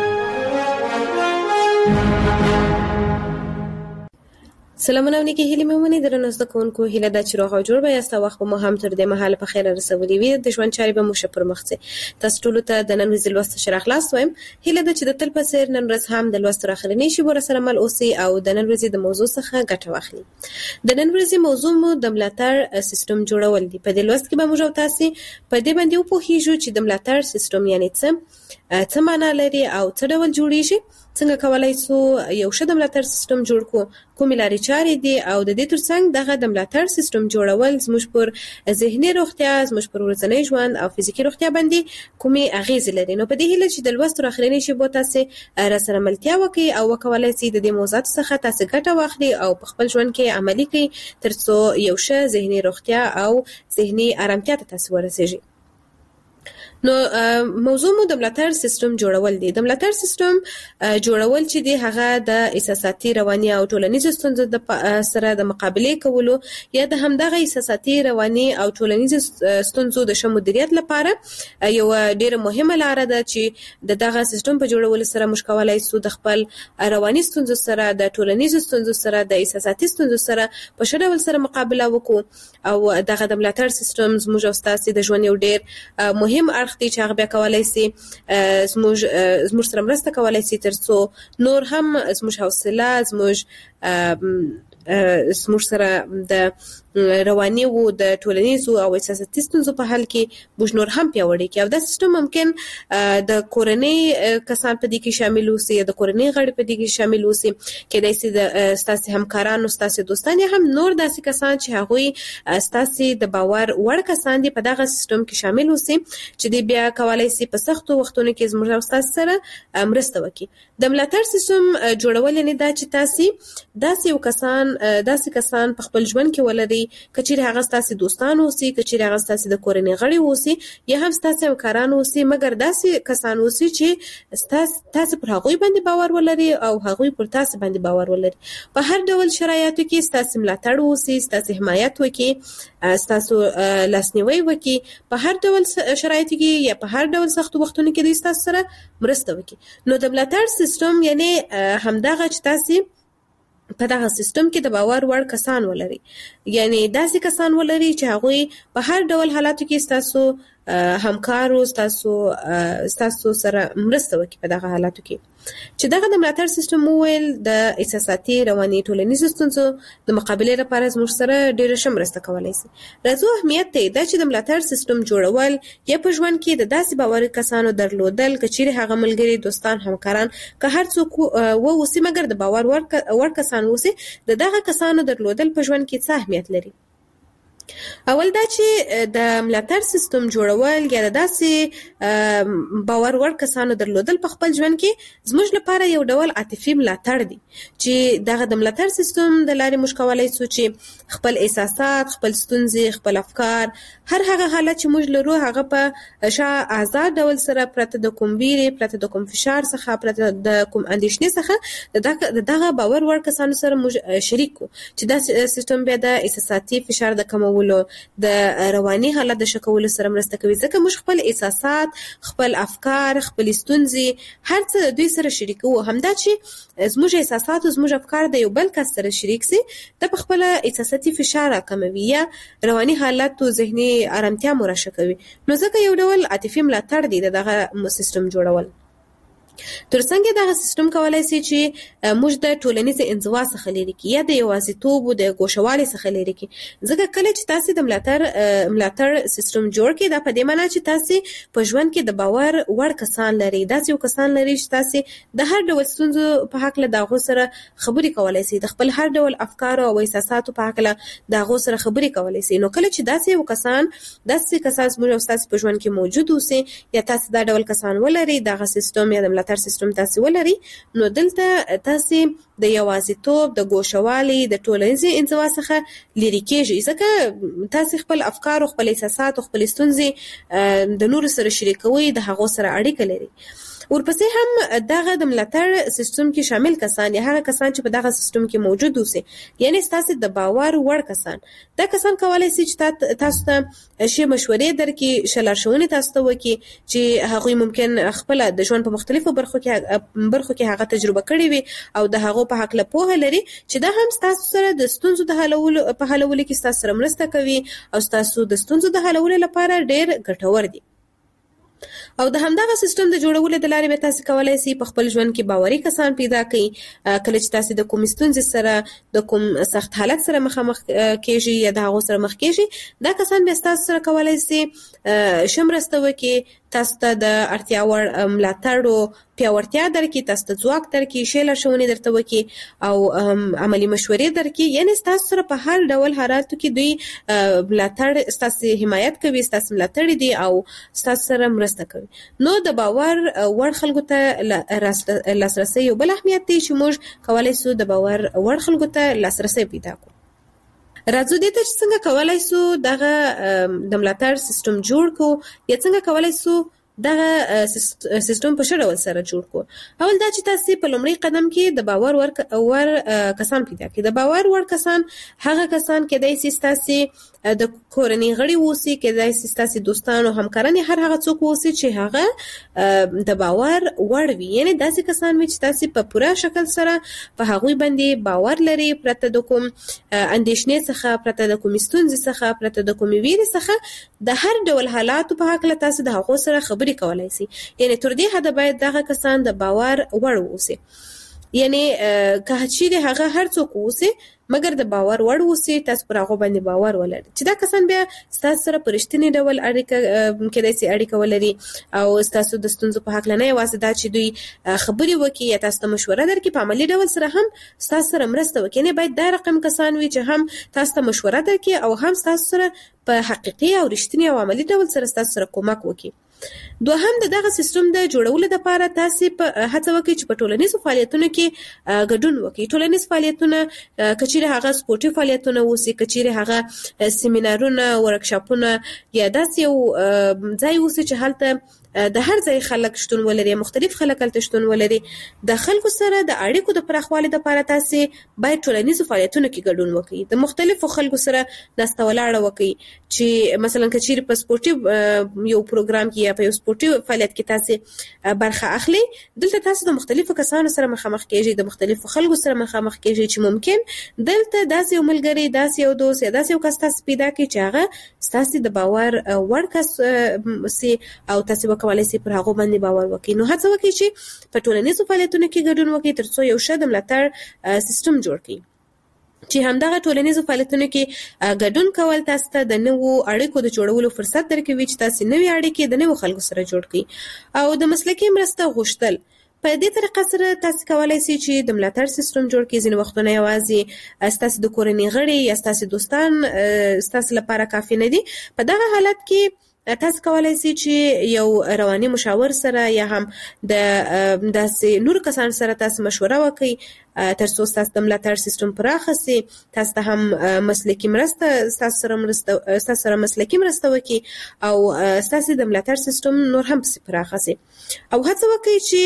سلامونه ونیکي هیله مې ومني. درنو زده کوونکو، هیله ده چې روغ او جوړ به یاست او وخت به مو هم تر دې مهاله په خیر رسولي وي. د ژوند چارې به مو ښه پر مخ ځي. تاسو ټولو ته د نن ورځې لوست ښه راغلاست وایم. هیله ده چې د تل په څېر نن ورځ هم د لوست تر اخرنۍ شېبو راسره مل اوسئ او د نن ورځې د موضوع څخه ګټه واخلئ. د نن ورځې موضوع مو د ملاتړ سیستم جوړول دي. په دې لوست کې به موږ او تاسې په دې باندې وپوهیږو چې د ملاتړ سیستم یعنې څه معنا لري او څه ډول جوړیږي، څنګه کولای شو یو ښه د ملاتړ سیستم جوړ کړو، کومې لارې چارې دي او د دې ترڅنګ دغه د ملاتړ سیستم جوړول زموږ پر ذهني روغتیا، زموږ پر ورځنی ژوند او فزیکي روغتیا باندې کومې اغیزې لري. نو په دې هیله چې د لوست تر اخرنۍ شېبو تاسې راسره ملتیا وکړئ او وکولای شئ د دې موضوعاتو څخه تاسې ګټه واخلئ او په خپل ژوند کې عملي کړئ تر څو یو ښه ذهني روغتیا او ذهني ارامتیا ته تاسې ورسېږئ. نو موضوع مو د ملاتړ سیستم جوړول دي. د ملاتړ سیستم جوړول چې دی هغه د احساساتي، رواني او ټولنیزو ستونزو سره د مقابلې کولو یا د همدغه احساساتي، رواني او ټولنیزو ستونزو د ښه مدیریت لپاره یو ډېره مهمه لاره ده چې دغه سیستم په جوړولو سره موږ کولی شو د خپل رواني ستونزو سره، د ټولنیزو ستونزو سره، د احساساتي ستونزو سره په ښه ډول سره مقابله وکړو او دغه د ملاتړ سیستم زموږ او ستاسې د ژوند یو ډېر مهم اړخ دی چې هغه بیا کولی شي زموږ سره مرسته کولی شي تر څو نور هم زموږ حوصله، زموږ سره د رواني او د ټولنیزو او احساساتي ستونزو په حل کې موږ نور هم پیاوړي کړو. دا سیستم ممکن د کورنۍ کسان په دې کې شامل اوسي، د کورنۍ غړي په دې کې شامل اوسي، کېدای شي د ستاسو همکارانو، ستاسو دوستان یا هم نور داسې کسان چې هغوی ستاسو د باور وړ کسان دي په دغه سیستم کې شامل اوسي چې دی بیا کولای شي په سختو وختونو کې زموږ او تاسو سره مرسته وکړي. د ملاتړ سیستم جوړول نه دا چې داسې کسان په خپل ژوند کې ولري، کچېرې هغه ستاسو دوستان اوسي، کچېرې هغه ستاسو د کورنۍ غړي اوسي یا هم ستاسو همکاران اوسي، مګر داسې کسان اوسي چې تاسو پر هغوی باندې باور ولري او هغوی پر تاسو باندې باور ولري. په هر ډول شرایطو کې ستاسو ملاتړ اوسي، ستاسو حمایت وکړي، ستاسو لاسنیوي وکړي، په هر ډول شرایطو کې یا په هر ډول سختو وختونو کې د تاسو سره مرسته وکړي. نو د ملاتړ سیستم یعنی همدغه چې تاسو په دغه سیستم کې د باور وړ کسان ولري، یعنی داسې کسان ولري چې هغوی په هر ډول حالاتو کې ستاسو همکارو، ستاسو سره مرسته وکړي په دغه حالاتو کې. چې دغه د ملاتړ سیستم وویل د احساساتي، رواني، ټولنیزو ستونزو د مقابلې لپاره زموږ سره ډېره ښه مرسته کولی شي. راځو اهمیت ته دا چې د ملاتړ سیستم جوړول یا په ژوند کې د داسې باوري کسانو درلودل، که چیرې هغه ملګري، دوستان، همکاران که هر څوک واوسي، مګر د باور وړ کسان واوسي، د دغه کسانو درلودل په ژوند کې څه اهمیت لري؟ اول دا چې د ملاتړ سیستم جوړول یا د داسې باور وړ کسانو درلودل په خپل ژوند کې زموږ لپاره یو ډول عاطفي ملاتړ دی چې دغه د ملاتړ سیستم د لارې موږ کولی شو چې خپل احساسات، خپل ستونزې، خپل افکار، هر هغه حالت چې موږ لرو هغه په آزاد ډول سره پرته د کوم ویرې، پرته د کوم فشار څخه، پرته د کوم اندېښنې څخه د دغه باور وړ کسانو سره موږ شریک کړو چې دا سیستم بیا د احساساتي فشار د کمولو، د رواني حالت د ښه کولو سره مرسته کوي، ځکه موږ خپل احساسات، خپل افکار، خپل ستونزې هر څه د دوی سره شریکوو. همدا چې زموږ احساسات او زموږ افکار د یو بل کس سره شریک سي، د په خپل احساساتي فشار راکموي یا رواني حالت او ذهني آرامتیا مو راښه کوي. نو ځکه یو ډول عاطفي ملاتړ دی دغه سیستم جوړول. ترڅنګ دغه سیستم کولای شي چې موږ د ټولنیز انزوا څخه لرې کړي یا د یوازیتوب او د ګوښوالي څخه لرې کړي. ځکه کله چې تاسو د ملاتړ سیستم جوړ کړئ، دا په دې معنی چې تاسو په ژوند کې د باور وړ کسان لري، داسې یو کسان لري چې تاسو د هر ډول ستونزو په حق له دغه سره خبرې کولای شئ، د خپل هر ډول افکار او احساساتو په حق له دغه سره خبرې کولای شئ. نو کله چې داسې یو کسان موږ تاسو په ژوند کې موجود اوسي یا تاسو دا ډول کسان ولري، دغه سیستم یا د ملاتړ سیستم تاسو ولري، نو دلته تاسو د یوازیتوب، د ګوښوالي، د ټولنیز انزوا څخه لرې کېږئ، ځکه تاسو خپل افکار او خپل احساسات او خپل ستونزې د نورو سره شریکوي، د هغو سره اړیکه لري. ورپسې هم دغه د ملاتړ سیستم کې شامل کسان یا هغه کسان چې په دغه سیستم کې موجود اوسي، یعنی تاسو د باور وړ کسان، دا کسان کولای شي چې تاسو ته شی مشورې درکړي، ښه لارښوونې تاسو ته وکړي چې هغوی ممکن خپله د ژوند په مختلفو برخو کې هغه تجربه کړې وي او د هغو په هکله پوهه لري، چې دا هم ستاسو سره د ستونزو د حلولو کې ستاسو سره مرسته کوي او ستاسو د ستونزو د حلولو لپاره ډېر ګټور دي. او د همدغه سیستم د جوړولو د لارې به تاسو کولای شئ په خپل ژوند کې باوري کسان پیدا کړئ. کله چې تاسو د کوم ستونزې سره، د کوم سخت حالت سره مخامخ کېږئ یا د هغو سره مخ کېږئ، دا کسان به تاسو سره کولای شي ښه مرسته وکړي، تاسو ته د اړتیا وړ ملاتړ او پیاوړتیا درکړي، تاسو ته ځواک درکړي، ښې لارښوونې درته وکړي او عملي مشورې درکړي. یعنې ستاسو سره په هر ډول حالاتو کې دوی ملاتړ، ستاسو حمایت کوي، ستاسو ملاتړ دي او ستاسو سره مرسته کوي. نو د باور وړ خلکو ته لاسرسی یو بل اهمیت دی چې موږ کولی شو د باور وړ خلکو ته لاسرسی پیدا کړو. راځو دې ته چې څنګه کولی شو دغه د ملاتړ سیستم جوړ کړو یا څنګه کولی شو دغه سیستم په ښه ډول سره جوړ کړو. اول دا چې تاسو په لومړي قدم کې د باور وړ کسان پیدا کړئ. د باور وړ کسان هغه کسان کېدای شي ستاسو د کورنۍ غړي اوسي، کېدای شي ستاسو دوستان او همکاران، هر هغه څوک اوسي چې هغه د باور وړ وي، یعنی داسې کسان وي چې تاسو په پوره شکل سره په هغوی باندې باور لري، پرته د کوم اندېښنې څخه، پرته د کوم ستونزې څخه، پرته د کوم ویرې څخه، د هر ډول حالاتو په هکله تاسو د هغو سره خبرې کولای شي. یعنی تر دې حده باید دغه کسان د باور وړ اوسي. یعنی که چیرې هغه هر څوک اوسي مګر د باور وړ اوسي، تاسو پر هغه باندې باور ولرئ چې دا کسان بیا ستاسو سره په رښتیني ډول اړیکه کېدای شي اړیکه ولري او ستاسو د ستونزو په حق نه یوازې دا چې دوی خبرې وکړي یا تاسو ته مشوره درکړي، په عملي ډول سره هم ستاسو سره مرسته وکړي. نه باید دا رقم کسان وي چې هم تاسو ته مشوره درکړي او هم تاسو سره په حقيقي او رښتینی او عملي ډول سره تاسو سره کومک وکړي. دوهم د دغه سیستم د جوړولو لپاره تاسو په هڅه وکړئ چې په ټولنیزو فعالیتونو کې ګډون وکړئ. ټولنیز فعالیتونه کچېره هغه سپورتي فعالیتونه وسی، کچېره هغه سیمینارونه، ورکشاپونه یا داسې یو ځای وسی چې هلته د هر ځای خلک شتون ولري، مختلف خلک هلته شتون ولري. د خلکو سره د اړیکو د پراخوالي لپاره تاسو باید ټولنیزو فعالیتونو کې ګډون وکړئ. د مختلفو خلکو سره ناسته ولاړه وکړئ چې مثلا کچېره په سپورتي یو پروګرام کې یا په یو سپورتي فعالیت کې تاسو برخه اخلي، دلته تاسو د مختلفو کسانو سره مخامخ کېږئ، د مختلفو خلکو سره مخامخ کېږئ چې ممکن دلته داسې یو ملګری، داسې یو دوست یا داسې یو کس تاسو پیدا کړئ چې هغه تاسو د باور وړ کس سي او تاسو وکولای شئ پر هغه باندې باور وکړئ. نو هڅه وکړئ چې په ټولنیزو فعالیتونو کې ګډون وکړئ ترڅو یو ښه د ملاتړ سیستم جوړ کړئ چې همدغه ټولنیزو فعالیتونو کې ګډون کول تاسو ته د نوو اړیکو د جوړولو فرصت درکوي چې تاسو نوې اړیکې د نوو خلکو سره جوړ کړئ. او د مسلکي مرسته غوښتل په دې طریقه سره تاسو کولای شئ چې د ملاتړ سیستم جوړ کړئ. ځینې وختونه یوازې تاسو د کورنۍ غړي یا تاسو دوستان تاسو لپاره کافي نه دي. په دغه حالت کې تاسو کولای شئ چې یو رواني مشاور سره یا هم د داسې نور کسان سره تاسو مشوره وکړئ ترڅو تاسو د ملاتړ سیستم پراخ شي، تاسو ته هم مسلکي مرسته تاسو سره مسلکي مرسته وکړي او تاسو د ملاتړ سیستم نور هم پراخ شي. او هڅه وکړئ چې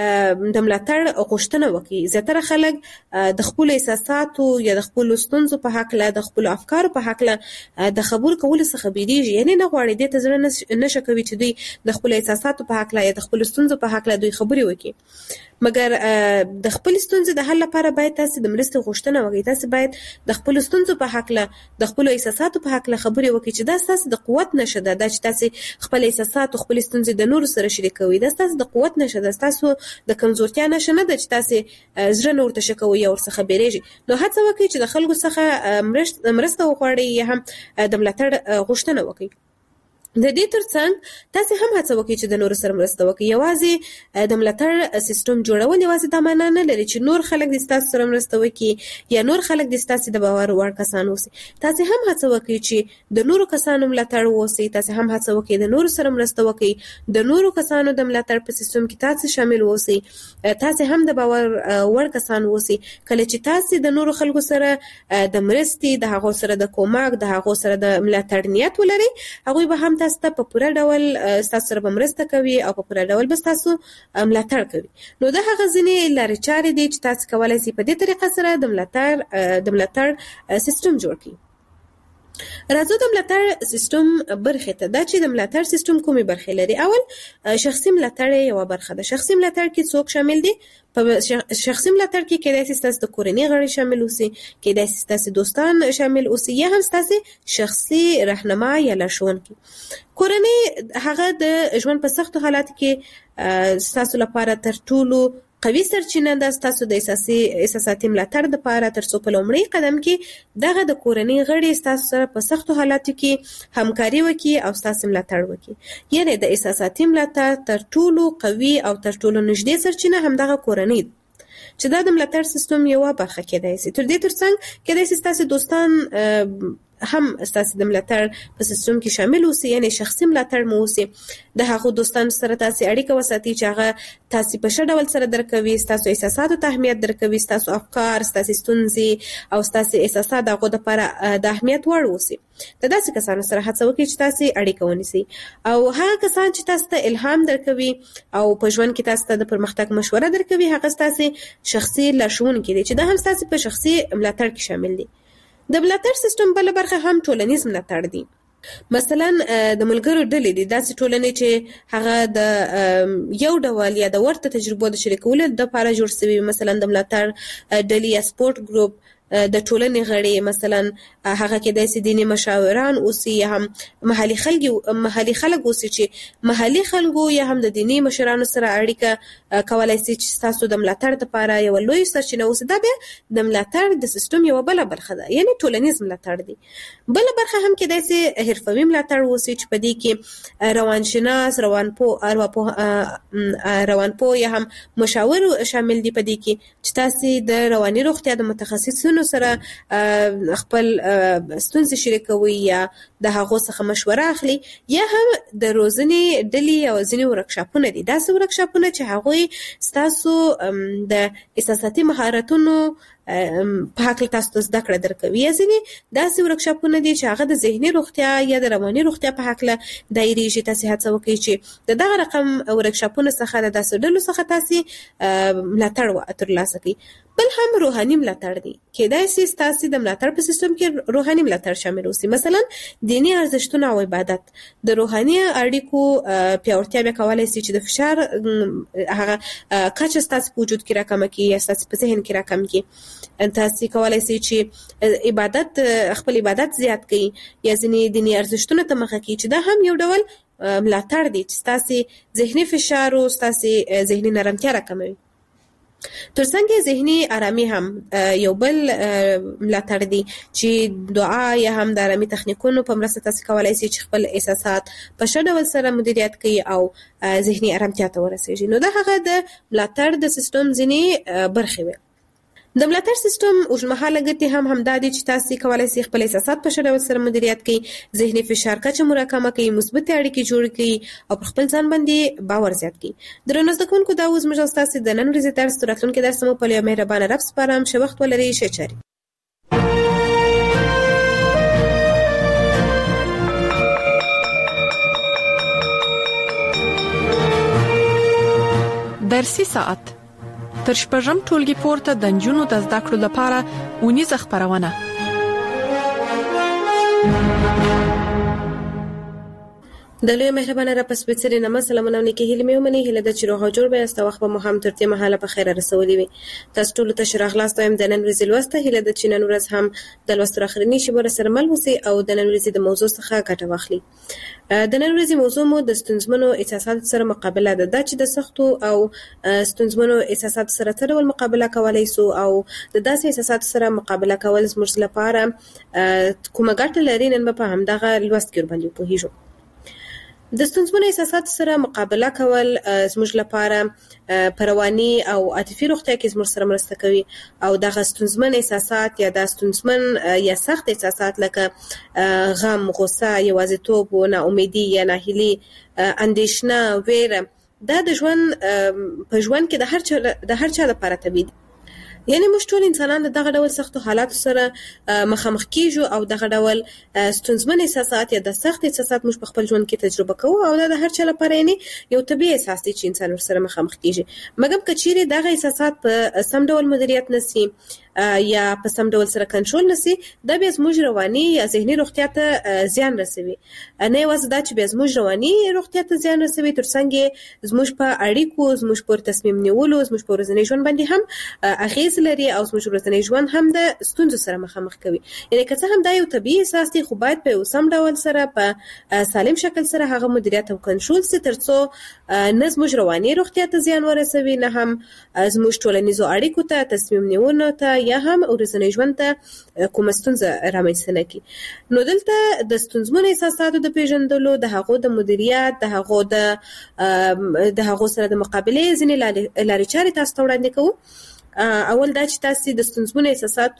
د ملاتړ غوښتنه وکړي. زیاتره خلک د خپل احساساتو یا د خپل ستونزو په حق له د خپل افکارو په حق له د خبرو کولو څخه بیریږي، یعنی نه غواړي دې ته زړه نشه کوي چې دوی د خپل احساساتو په حق له یا د خپل ستونزو په حق له دوی خبرې وکړي. مګر د خپل ستونزې د حل لپاره باید تاسو د مرستې غوښتنه وکړئ. تاسو باید د خپل ستونزو په حق له د خپل احساساتو په حق له خبرې وکړئ چې دا تاسو د قوت نشه ده، دا چې تاسو خپل احساسات او خپل ستونزې د نورو سره شریکوي، دا تاسو د قوت نشه ده، تاسو د کمزورتیا نشه نه ده چې تاسو زړه نور ته شکوي او څخه بیریږي. نو هڅه وکړئ چې د خلکو څخه مرسته وغواړئ یا هم د ملاتړ غوښتنه وکړئ. د دې ترڅنګ تاسو هم هڅه وکړئ چې د نورو سره مرسته وکړئ. یوازې د ملاتړ سیستم جوړول یوازې دا معنا نه لري چې نور خلک د تاسو سره مرسته وکړي یا نور خلک د تاسو د باور وړ کسان اوسي. تاسو هم هڅه وکړئ چې د نورو کسانو ملاتړ ووسئ. تاسو هم هڅه وکړئ د نورو سره مرسته وکړئ، د نورو کسانو د ملاتړ په سیستم کې تاسو شامل اوسئ. تاسو هم د باور وړ کسان اوسئ. کله چې تاسو د نورو خلکو سره د مرستې، د هغو سره د کومک، د هغو سره د ملاتړ نیت ولرئ، هغوی به هم تاسو ته په پوره ډول تاسو سره به مرسته کوي او په پوره ډول به تاسو ملاتړ کوي. نو دا هغه ځینې لارې چارې دي چې تاسو کولای شئ په دې طریقه سره د ملاتړ سیستم جوړ کړئ. راځو د ملاتړ سیستم برخه ته. دا چې د ملاتړ سیستم کومې برخې لري. اول شخصي ملاتړ یو برخه ده. شخصي ملاتړ کې څوک شامل دي؟ په شخصي ملاتړ کې کېدای شي تاسو د کورنۍ غړي شامل اوسئ، کېدای شي تاسو دوستان شامل اوسئ یا هم تاسو شخصي راهنما یا لارښوونکي. کورنۍ هغه د ژوند په سختو حالاتو کې تاسو لپاره تر ټولو قوي سرچینه ده. تاسو د احساساتي ملاتړ لپاره ترڅو په لومړي قدم کې دغه د کورنۍ غړي تاسو سره په سختو حالاتو کې همکاري وکړي او تاسو ملاتړ وکړي. یعنی د احساساتي ملاتړ تر ټولو قوي او تر ټولو نږدې سرچینه همدغه کورنۍ چې دا د ملاتړ سیستم یو برخه کېدای شي. تر دې ترڅنګ کېدای شي تاسو دوستان هم تاسو د ملاتړ په سیستم کې شامل اوسئ، یعنی شخصي ملاتړ مو اوسئ. د هغو دوستانو سره تاسو اړیکه وساتئ چې هغه تاسو په ښه ډول سره درکوي، تاسو احساساتو ته اهمیت درکوي، تاسو افکار، تاسو ستونزې او تاسو احساسات دغه لپاره د اهمیت وړ اوسئ. د داسې کسانو سره هڅه وکړئ چې تاسو اړیکه ونیسئ او هغه کسان چې تاسو ته الهام درکوي او په ژوند کې تاسو ته د پرمختګ مشوره درکوي، هغه تاسو شخصي لارښوونکي دي چې دا هم تاسو په شخصي ملاتړ کې شامل دي. د ملاتړ سیستم بل برخه هم ټولنیز ملاتړ دی. مثلا د ملګرو ډلې دي، داسې ټولنې چې هغه د یو ډول یا د ورته تجربو د شریکولو لپاره جوړ شوي، مثلا د ملاتړ ډلې یا سپورت ګروپ د ټولنې غړي مثلا هغه کې د دیني مشاوران اوسي یا هم محلي خلک اوسي چې محلي خلکو یا هم د دیني مشرانو سره اړیکه کولای شي چې تاسو د ملاتړ لپاره یو لوی سرچینه اوسي. دا بیا د ملاتړ د سیستم یو بل برخه ده، یعنی ټولنیز ملاتړ دی. بل برخه هم کې د حرفوي ملاتړ اوسي چې په دې کې روانشناس، روانپوه یا هم مشاور شامل دي په دې کې چې تاسو د رواني روغتیا د متخصصینو سره خپل ستونزې شریکوي یا د هغو څخه مشوره اخلي، یا هم د روزنې ډلې او ځینې ورکشاپونه دي. داسې ورکشاپونه چې هغوی ستاسو د احساساتي مهارتونو په حق تاسو ته زده کړه درکوي. یا ځینې داسې ورکشاپونه دي چې هغه د ذهني روغتیا یا د رواني روغتیا په حق دایریږي. تاسو هڅه وکړئ چې د دغه رقم ورکشاپونو څخه د داسې ډلو څخه تاسو ملاتړ ترلاسه کړئ. بل هم روحاني ملاتړ دی. کېدای شي تاسو د ملاتړ په سیستم کې روحاني ملاتړ شامل اوسي، مثلا دینی ارزښتونه او عبادت. د روحاني اړیکو پیاوړتیا به کولای شي چې د فشار هغه کچه تاسو په وجود کې راکم کړي یا تاسو په ذهن کې راکم کړي. تاسو کولای شي چې خپل عبادت زیات کړئ یا ځینې دینی ارزښتونه ته مخه کړئ، چې دا هم یو ډول ملاتړ دی چې تاسو ذهني فشار او تاسو ذهني نرمتیا راکموي. ترڅنګ ذهني آرامي هم یو بل ملاتړ دی چې دعا یا هم د آرامي تخنیکونو په مرسته تاسو کولای شئ چې خپل احساسات په ښه ډول سره مدیریت کړئ او ذهني آرامتیا ته ورسیږئ. نو دا هغه د ملاتړ د سیستم ځینې برخې وي. د ملاتړ سیستم اوږدمهاله ګټې هم همدا دي چې تاسو کولای شئ خپل احساسات په ښه ډول سره مدیریت کړئ، ذهني فشار کچه مو راکمه کړئ، مثبت اړیکې جوړې کړئ او پر خپل ځان باندې باور زیات کړئ. درنو زده کوونکو، دا اوس موږ ستاسو د نن ورځې درس تر راتلونکي درس مو په یو مهربانه رب سپارم. ښه وخت ولرئ. ښه چارې. درسي ساعت تر شپږم ټولګي پورته د نجونو د زده کړو لپاره اونیزه خبرونه. د لوی مهربانه را پس بچری نامه سلامونه نیکی هیله مې ومني. هیله د چیرې جوړ به است وخت به مهم ترته محله په خیره رسولې وي. تاسو ټول ته شرح خلاص تایم د نن ورځې لوسته. هیله د چینن ورځ هم د لوستر اخرنی شی بر سره مل وسی او د نن ورځې د موضوع څخه ګټه واخلي. د نن ورځې موضوع مو د ستونزمنو احساسات سره مقابله ده چې د سختو او ستونزمنو احساسات سره تر ول مقابله کولای سو او د داسې احساسات سره مقابله کول زموږ لپاره کومه ګټه لري نن په همدغه لوست کې باندې په هیڅ د ستونزمنو احساسات سره مقابله کول زموږ لپاره پروانی او عاطفي روغتیا کې زموږ سره مرسته کوي او دغه ستونزمن احساسات یا د ستونزمن یا سخت احساسات لکه غم، غوسه، یوازیتوب، ناامیدي یا ناهیلي، اندیشنه، ویره دا د ژوند په ژوند کې د هر چا لپاره طبیعي دي. یعنی موږ ټول انسانان دغه ډول سختو حالاتو سره مخامخ کیږو او دغه ډول ستونزمن احساسات یا د سخت احساسات موږ په خپل ژوند کې تجربه کوو او دا د هر چا لپاره یعنی یو طبيعي احساس دی چې انسان ورسره مخامخ کیږي. مګر کچېرې دغه احساسات په سم ډول مدیریت نشي یا په سم ډول سره کنټرول نشي، دا به زموږ رواني یا ذهني روغتیا ته زیان رسوي. نه یوازې دا چې به زموږ رواني روغتیا ته زیان رسوي، ترڅنګ زموږ په اړیکو، زموږ په تصمیم نیولو، زموږ په ورځني ژوند باندې هم اغیز لري او زموږ ورځنی ژوند هم د ستونزو سره مخامخ کوي. یعنی که څه هم دا یو طبيعي احساس دی، خو باید په سم ډول سره په سالم شکل سره هغه مدیریت او کنټرول سي ترڅو نه زموږ رواني روغتیا ته زیان ورسوي، نه هم زموږ ټولنیزو اړیکو ته، تصمیم نیولو ته یا هم ورځنی ژوند ته کومه ستونزه رامنځته نه کړي. نو دلته د ستونزمنو احساساتو د پیژندلو، د هغو د مدیریت، د هغو سره د مقابله ځینې لارې چارې تاسو ته وړاندې کوو. اول دا چې تاسو د ستونزمن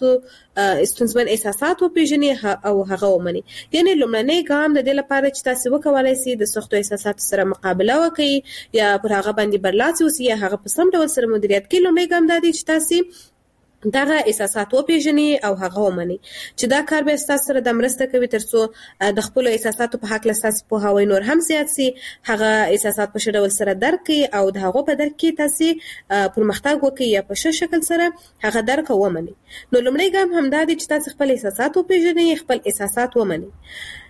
احساساتو پیژنئ او هغه ومنئ. یعنی لومړنی ګام د دې لپاره چې تاسو وکولای شئ د سختو احساساتو سره مقابله وکړئ یا پر هغه باندې برلاسی اوسئ یا هغه په سم ډول سره مدیریت کړئ. لومړی ګام دا دی چې تاسو دغه احساسات وپیژنئ او هغه ومنئ چې دا کار به تاسو سره د مرسته کوي ترڅو د خپل احساساتو په حق لاساس په هوای نور هم زیات سي، هغه احساسات په شډول سره درک کړئ او د هغه په درک کې تاسو پرمختګ وکړئ یا په شکل سره هغه درک ومنئ. نو لومړی ګام هم دا دی چې تاسو خپل احساسات وپیژنئ، خپل احساسات ومنئ.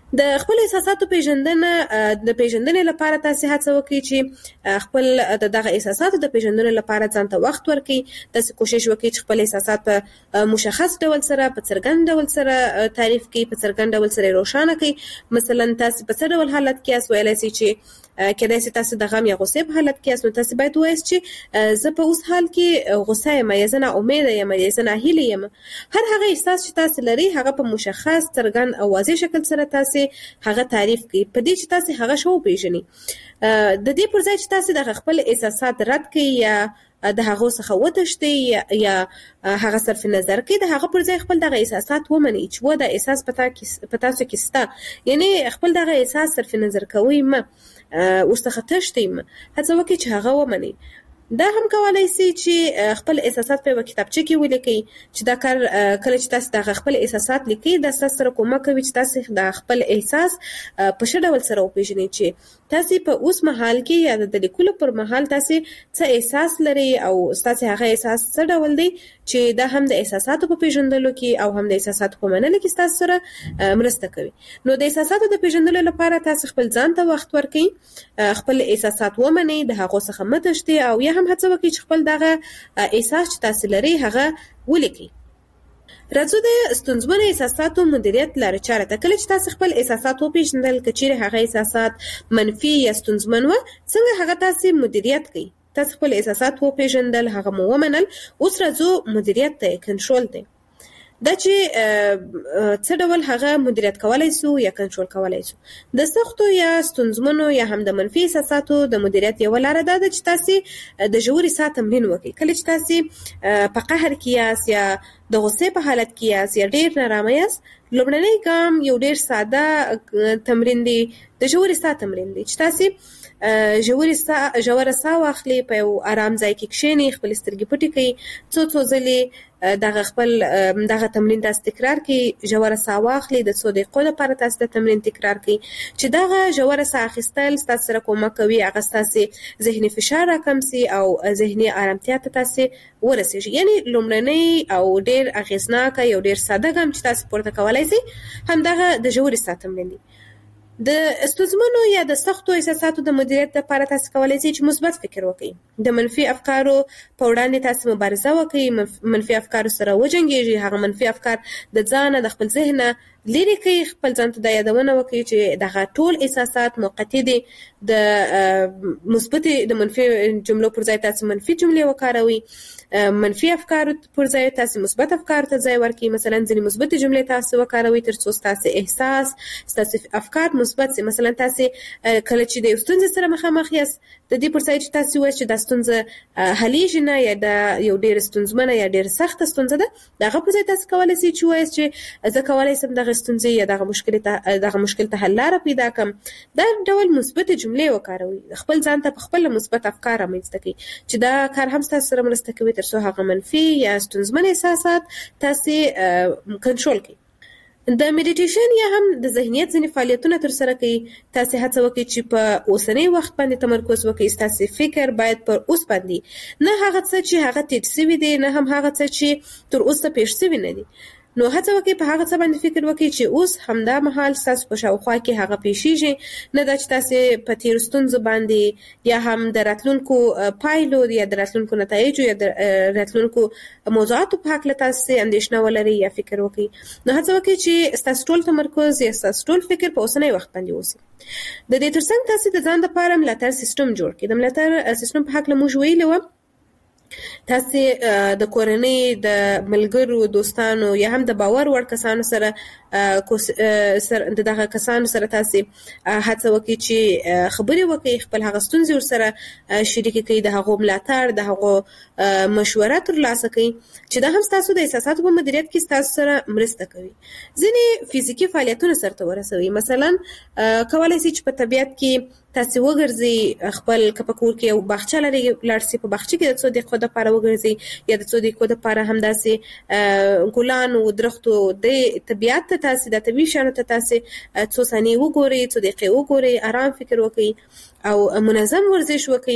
د خپل احساساتو پیژندنې لپاره تاسو هڅه وکړئ چې خپل دغه احساساتو د پیژندنې لپاره ځان ته وخت ورکړئ. تاسو کوشش وکړئ چې خپل احساسات په مشخص ډول سره په څرګند ډول سره تعریف کړئ، په څرګند ډول سره روښانه کړئ. مثلا تاسو په څه ډول حالت کې یاست، ویلای شئ چې کله چې تاسو د غم یا غوسې په حالت کې یاست، نو تاسو باید ووایئ چې زه په اوس حال کې غوسه یم، یا زه ناامیده یم، یا زه ناهیلې یم. هر هغه احساس چې تاسو لرئ هغه په مشخص څرګند او واضح شکل سره تاسو هغه تعریف کړئ، په دې چې تاسو هغه شو پیژنئ. د دې پر ځای چې تاسو د خپل احساسات رد کړئ یا د هغه څخه وتښتئ یا هغه صرف نظر کړئ، د هغه پر ځای خپل دغه احساسات ومنئ چې دا احساس په تاسو کې شته، یعنی خپل دغه احساس صرف نظر کوئ مه، ورڅخه تښتئ مه، هڅه وکړئ چې هغه ومنئ. دا هم کولای شي چې خپل احساسات په کتابچه کې ولیکئ، چې دا کار کله چې تاسو د خپل احساسات لیکئ دا تاسو سره کومک کوي چې تاسو د خپل احساس په ښه ډول سره وپیژنئ، چې تاسو په اوس مهال کې یا د لیکلو پر مهال تاسو څه احساس لرئ او تاسو هغه احساس څه ډول دی، چې دا هم د احساساتو په پیژندلو کې او هم د احساساتو په منلو کې تاسو سره مرسته کوي. نو د احساساتو د پیژندلو لپاره تاسو خپل ځان ته وخت ورکړئ، خپل احساسات ومنئ، د هغه څخه مه تښتئ او یا هم هڅه وکړئ چې خپل دغه احساس چې تاسو لرئ هغه ولیکئ. راځو د ستونزمنو احساساتو مدیریت لاره چاره ته. کله چې تاسو خپل احساسات وپیژندل، که چیرې هغه احساسات منفي یا ستونزمن و، څنګه هغه تاسو مدیریت کړئ. تاسو خپل احساسات وپیژندل، هغه مو ومنل، اوس راځو مدیریت ته، کنټرول ته. دا چې څه ډول هغه مدیریت کولای شو یا کنټرول کولای شو. د سختو یا ستونزمنو یا هم د منفي احساساتو د مدیریت یو لاره ده چې تاسو د ژورې ساه تمرین وکړئ. کله چې تاسو په قهر کې یاست یا د غوسې په حالت کې یاست یا ډیر نارامه یاست، لومړنی ګام یو ډیر ساده تمرین دی، د ژورې ساه تمرین دی، چې تاسو ژوره ساه واخلئ، په یو آرام ځای کې کښېنئ، خپل سترګې پټې کړئ، څو ځلې دغه تمرین تاسو تکرار کړئ. ژوره ساه واخلئ، د څو دقیقو لپاره تاسو د تمرین تکرار کړئ، چې دغه ژوره ساه اخیستل تاسو سره کومک کوي هغه تاسو ذهني فشار راکم سي او ذهني آرامتیا ته تاسو ورسیږي. یعنی لومړنی او ډیر اغیزناک یو ډیر ساده ګام چې تاسو پورته کولای شئ همدغه د ژورې ساه تمرین دی. د ستونزمنو یا د سختو احساساتو د مدیریت لپاره تاسو کولای شئ چې مثبت فکر وکړئ، د منفي افکارو په وړاندې تاسو مبارزه وکړئ، منفي افکارو سره وجنګیږئ، هغه منفي افکار د ځان د خپل ذهن لري کړئ، خپل ځان ته دا یادونه وکړئ چې دغه ټول احساسات موقتی دي. د مثبت د منفي جملو پر ځای تاسو منفي جملې وکاروئ، منفي افکار پر ځای تاسو مثبت افکار ته ځای ورکړئ. مثلا ځینې مثبت جملې تاسو وکاروئ ترڅو تاسو احساس تاسو افکار مثبت سي. مثلا تاسو کله چې د ستونزې سره مخامخ یاست، د دې پر ځای چې تاسو وایئ چې د ستونزه حلیږي نه یا د یو ډیر ستونزمنه یا ډیر سخت ستونزه ده، دغه پر ځای تاسو کولای شئ چې وایئ چې زه کولای شم دغه ستونزې یا دغه مشکل ته حل لاره پیدا کړم. دا ډول مثبت جملې وکاروئ، خپل ځان ته خپل مثبت افکار رامنځته کړئ، چې دا کار هم تاسو سره مرسته کوي ترڅو هغه منفي یا ستونزمن احساسات تاسو کنټرول کړئ. د میډیټیشن یا هم د ذهنیت ځینې فعالیتونه ترسره کړئ. تاسو هڅه وکړئ چې په اوسنی وخت باندې تمرکز وکړئ. تاسو فکر باید پر اوس باندې، نه هغه څه چې هغه تیر شوی دی، نه هم هغه څه چې تر اوسه پیښ شوی نه دي. نو هڅه وکړئ په هغه څه باندې فکر وکړئ چې اوس همدا مهال تاسو په شاوخوا کې هغه پیښیږي، نه دا چې تاسو په تیر ستونزو باندې یا هم د راتلونکو پایلو یا د راتلونکو نتایجو یا د راتلونکو موضوعاتو په هکله تاسو اندېښنه ولرئ یا فکر وکړئ. نو هڅه وکړئ چې تاسو ټول تمرکز یا تاسو ټول فکر په اوسنی وخت باندې وسی. د دې ترڅنګ تاسو د ځان لپاره ملاتړ سیستم جوړ کړئ. د ملاتړ سیستم په هکله موږ ویلو تاسو د کورنۍ، د ملګرو، دوستانو یا هم د باور وړ کسانو سره دغه کسانو سره تاسو هڅه وکړئ چې خبرې وکړئ، خپل هغه ستونزې ورسره شریک کړئ، د هغو ملاتړ، د هغو مشوره ترلاسه کړئ، چې دا هم تاسو د احساساتو په مدیریت کې تاسو سره مرسته کوي. ځینې فزیکي فعالیتونه سره ورسوي. مثلا کولای شئ چې په طبیعت کې تاسو وګرځئ، خپل کپکور کې یو باغچه لري، لاړ شئ په باغچه کې د څو دقیقو لپاره وګرځئ یا د څو دقیقو لپاره همداسې ګلان او درختو د طبیعت ته تاسو د طبیعي شیانو ته تاسو څو ثانیې وګورئ، څو دقیقې وګورئ، آرام فکر وکړئ او منظم ورزش وکړئ.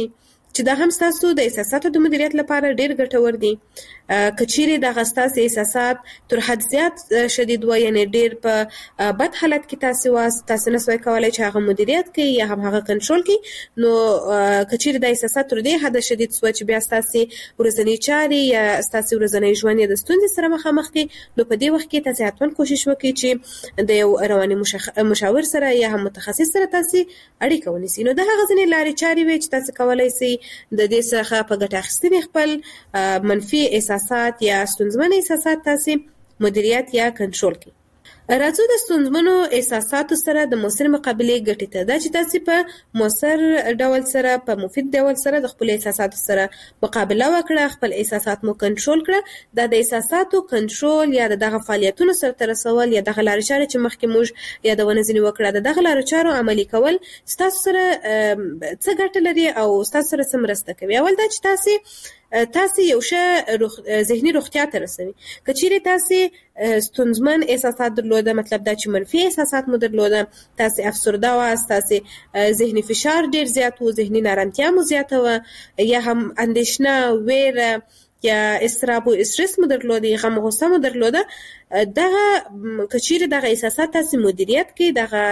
چې دا هم ستاسو د احساساتو د مدیریت لپاره ډیر ګټور دي. کچيري د ستاسو احساسات تر حد زیات شدید و، یعنی ډیر په بد حالت کې تاسو نسوي کولای چې هغه مدیریت کړئ یا هم هغه کنټرول کړئ، نو کچيري د احساسات تر دې حد شدید سوچ بیا تاسو ورځنی چاري یا تاسو ورځنی ژوند د ستونزې سره مخامخ کې، نو په دې وخت کې تاسو حتمن کوشش وکړئ چې د یو رواني مشاور سره یا هم متخصص سره تاسو اړیکه ونیسئ. نو د هغه ځینې لارې چارې وي چې تاسو کولای شئ د دې څخه په ګټه اخیستنې خپل منفي احساسات یا ستونزمن احساسات تاسو مدیریت یا کنټرول کړئ. راځو د ستونزمنو احساساتو سره د مؤثر مقابله ګټې ته. دا چې تاسو په مؤثر ډول سره، په مفید ډول سره د خپل احساساتو سره مقابله وکړه، خپل احساسات مو کنټرول کړه. دا د احساساتو کنټرول یا دغه فعالیتونو سره تر رسول یا دغه لارې چارې چې مخکې موږ یادونه ځینې وکړه، دغه لارې چارو عملي کول ستاسو سره څه ګټه لري او ستاسو سره څه مرسته کوي. اول دا چې تاسو یو ښه ذهني روغتیا ته رسوي. کچېرې تاسو ستونزمن احساسات درلوده، مطلب دا چې منفي احساسات مو درلوده، تاسو افسرده واست، تاسو ذهني فشار ډیر زیات و، ذهني نارامتیا مو زیاته و، یا هم اندېښنه، ویره یا اضطراب او استرس مو درلوده، غم او غصه مو درلوده، دغه کچېرې دغه احساسات تاسو مدیریت کړئ دغه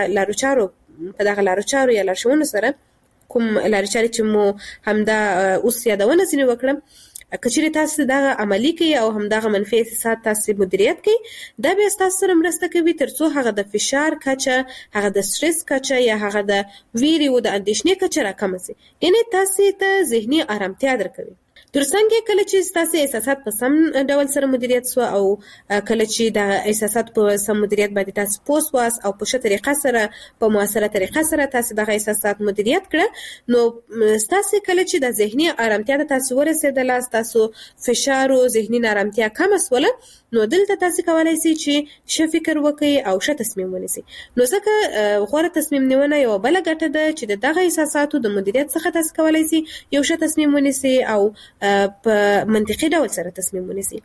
لارو چارو یا لارښوونو سره، کوم لارې چارې چې مو همدا اوس یادونه ځینې وکړم، کچېرې تاسو دغه عملي کړئ او همدغه منفي احساسات تاسو مدیریت کړئ، دا بیا ستاسو سره مرسته کوي ترڅو هغه د فشار کچه، هغه د سټرس کچه یا هغه د ویرې او د اندېښنې کچه راکمه شي. یعنې تاسو ته ذهني آرامتیا درکوي. ترڅنګ کله چې تاسو احساسات په سم ډول سره مدیریت سو او کله چې د احساسات په سم مدیریت باندې تاسو پوس واس او په ښه طریقه سره، په موثره طریقه سره تاسو دغه احساسات مدیریت کړه، نو تاسو کله چې د ذهني آرامتیا ته تاسو ورسېدل، تاسو فشار او ذهني نارامتیا کم اسوله، نو دلته تاسو کولای شئ چې ښه فکر وکړئ او ښه تصمیم ونیسئ. نو ځکه غوره تصمیم نیونه یو بل ګټه ده چې دغه احساساتو د مدیریت څخه تاسو کولای شئ یو ښه تصمیم ونیسئ او په منطقي ډول سره تصمیم ونیسئ.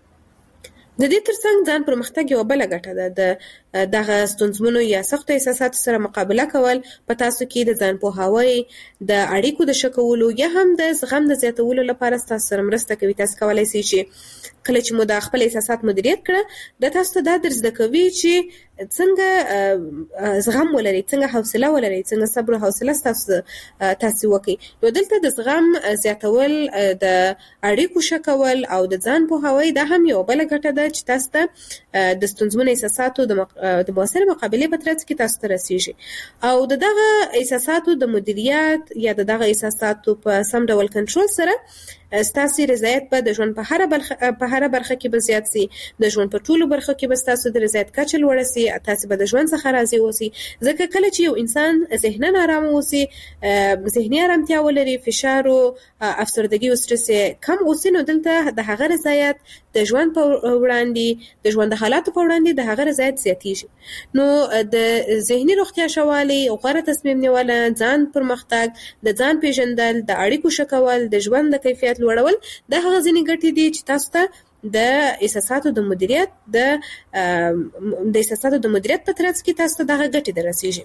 د دې ترڅنګ ځان پرمختګ یو بل ګټه ده. دغه ستونزمنو یا سختو احساساتو سره مقابله کول په تاسو کې د ځان پوهاوي، د اړیکو د ښه کولو یا هم د زغم د زیاتولو لپاره تاسو سره مرسته کوي. تاسو کولای شئ چې کله چې مو د خپل احساسات مدیریت کړه، د تاسو دا درس د کوي چې څنګه زغم ولرئ، څنګه حوصله ولرئ، څنګه صبر او حوصله تاسو وکړئ. نو دلته د زغم زیاتول، د اړیکو ښه کول او د ځان پوهاوي دا هم یو بل ګټه ده چې تاسو ته د ستونزمنو احساساتو د مؤثر مقابله په ترڅ کې تاسو ته رسیږي. او دغه احساساتو د مدیریت یا دغه احساساتو په سم ډول کنټرول سره ستاسو رضایت په د ژوند په هر برخه کې به زیات سي، د ژوند په ټولو برخو کې به تاسو د رضایت کچه لوړه سي، تاسو به د ژوند څخه راضي اوسئ. ځکه کله چې یو انسان ذهناً آرام اوسي، ذهني آرامتیا ولري، فشار او افسردګي او سټرس کم اوسي، نو دلته د هغه رضایت د ژوند په وړاندې، د ژوند د حالاتو په وړاندې د هغه رضایت زیاتیږي. نو د ذهني روغتیا شوالی، غوره تصمیم نیول، ځان پرمختګ، د ځان پیژندل، د اړیکو ښه کول، د ژوند د کیفیت لوړول، د هغه ځینې ګټې دي چې تاسو ته د احساساتو د مدیریت په ترڅ کې تاسو ته دغه ګټې درسیږي.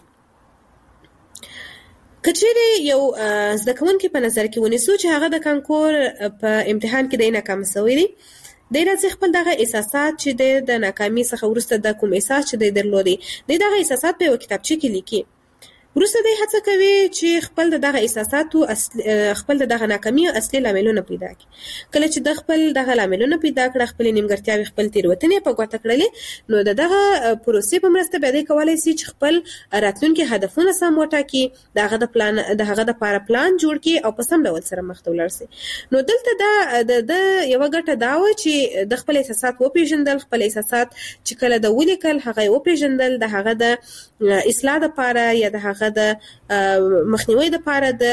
کچېرې یو زده کوونکی په نظر کې ونیسو چې هغه د کانکور په امتحان کې د ناکام شوی دی، د راځي خپل دغه احساسات چې د ناکامۍ څخه وروسته د کوم احساس چې درلودي، دغه احساسات په یو کتابچه کې لیکي. وروسته د هڅه کوي چې خپل دغه احساساتو خپل دغه ناکامۍ اصلي لاملونه پیدا کړي. کله چې د خپل دغه لاملونه پیدا کړي، خپل نیمګړتیاوې، خپل تېروتنې په ګوته کړلې، نو دغه پروسې په مرسته به د کولای شي چې خپل راتلونکي هدفونه سم وټاکي، دغه د لپاره پلان جوړ کړي او په سم ډول سره مخ ته ولاړ شي. نو دلته د یو ګټه دا و چې د خپل احساسات وپېژندل، خپل احساسات چې کله د ولیکل هغه وپېژندل، د هغه د اصلاح لپاره یا د هغه د مخنیوي لپاره د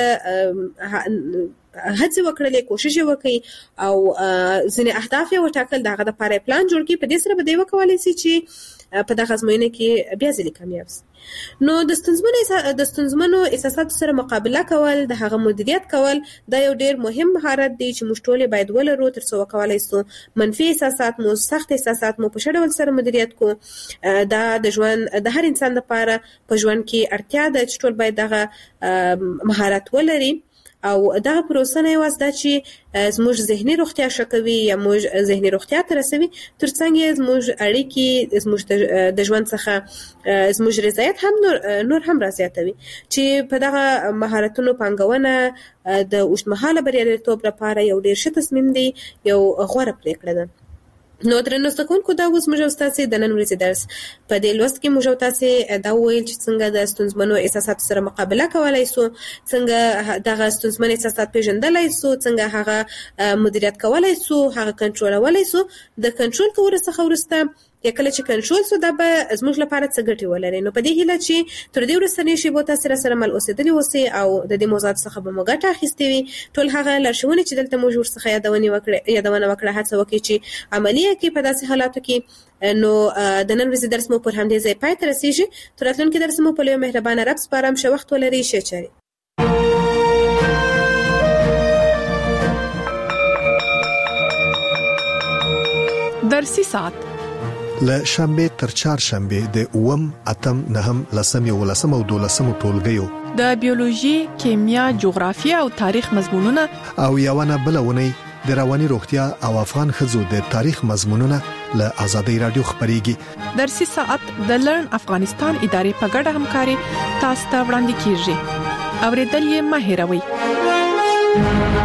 هڅه وکړلې، کوشش وکړي او ځینې اهداف یې وټاکل، دغه لپاره پلان جوړ کړي. په دې سره به دی وکولای شي چې په دغه ازموینه کې بیا ځلې کامیاب شي. نو د ستونزمنو احساساتو سره مقابله کول، د هغه مدیریت کول، دا یو ډیر مهم مهارت دی چې موږ ټول باید ولرو ترڅو وکولای شو منفي احساسات مو، سخت احساسات مو په ښه ډول سره مدیریت کو. دا د ژوند د هر انسان لپاره په ژوند کې اړتیا ده چې ټول باید دغه مهارت ولري. او دغه پروسه نه یوازې دا چې زموږ ذهني روغتیا ښه کوي یا موږ ذهني روغتیا ته رسوي، ترڅنګ زموږ اړیکې زموږ د ژوند څخه زموږ رضایت هم نور هم رازیاتوي، چې په دغه مهارتونو پانګونه د اوږدمهاله بریالیتوب لپاره یو ډېر ښه تصمیم دی، یو غوره پریکړه ده. نو درنو زده کوونکو، دا اوس موږ تاسو د نن ورځې درس په دې لوست کې موږ تاسو دا ویل چې څنګه د ستونزمنو احساساتو سره مقابله کولای شو، څنګه دغه ستونزمن احساسات پیژندلای شو، څنګه هغه مدیریت کولای شو، هغه کنټرولولای شو. د کنټرول کولو څخه وروسته یا کله چې کنټرول شو دا به زموږ لپاره څه ګټې ولري. نو په دې هیله چې تر دې وروستنۍ شیبو تاسو سره مل اوسېدلي اوسئ او د دې موضوعات څخه به مو ګټه اخیستې وي. ټول هغه لارښوونې چې دلته موږ ورڅخه یادونه وکړه هڅه وکړئ چې عملي کړئ په داسې حالاتو کې. نو د نن ورځې درس مو پر همدې ځای پای ته رسیږي. تر راتلونکي درس مو په لوی مهربانه رب سپارم. ښه وخت ولرئ. ښه چارې. درسي ساعت له شنبه تر چهارشنبه د 8 اتم 9 لسم 11 او 12 ټولګیو د بیولوژي، کیمیا، جغرافیه او تاریخ مضمونونه او یوونه بلونه د رواني روغتیا او افغان ښځو د تاریخ مضمونونه له آزادۍ رادیو خبريږي. درسي ساعت د لرن افغانستان ادارې په ګډه همکاري تاسو ته وړاندې کیږي. اوریدل یې مه هېروئ.